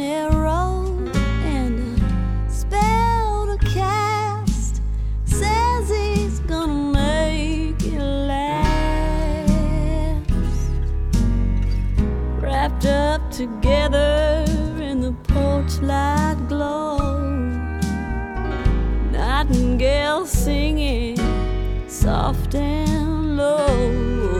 arrow and a spell to cast. Says he's gonna make it last. Wrapped up together in the porch light glow, nightingale singing soft and low.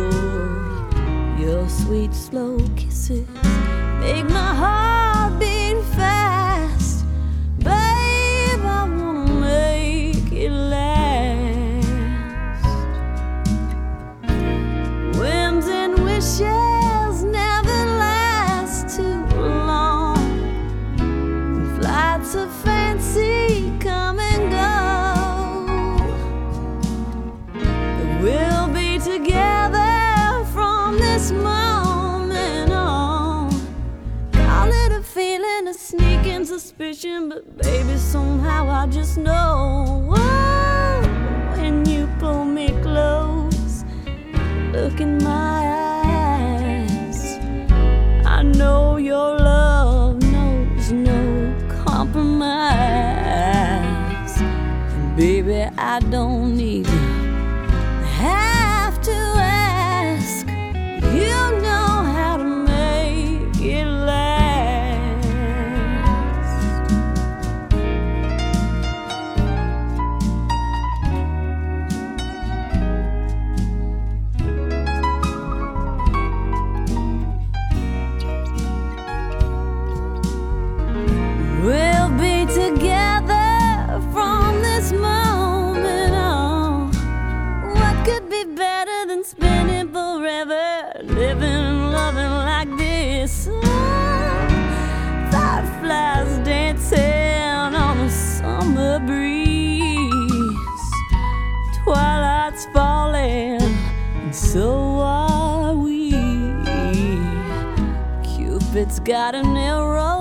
Your sweet slow kisses make my heart beat fast. Babe, I wanna make it last. Whims and wishes never last too long. Flights of fancy come and go. We'll be together from this moment on. Call it a feeling, a sneaking suspicion, but baby, somehow I just know. Oh, when you pull me close, look in my eyes, I know your love knows no compromise. And baby, I don't even have to ask. You know how to make it last. We'll be together from this moment on. What could be better than spending forever, living and loving like this? Oh, fireflies dancing on a summer breeze. Twilight's falling, and so are we. Cupid's got an arrow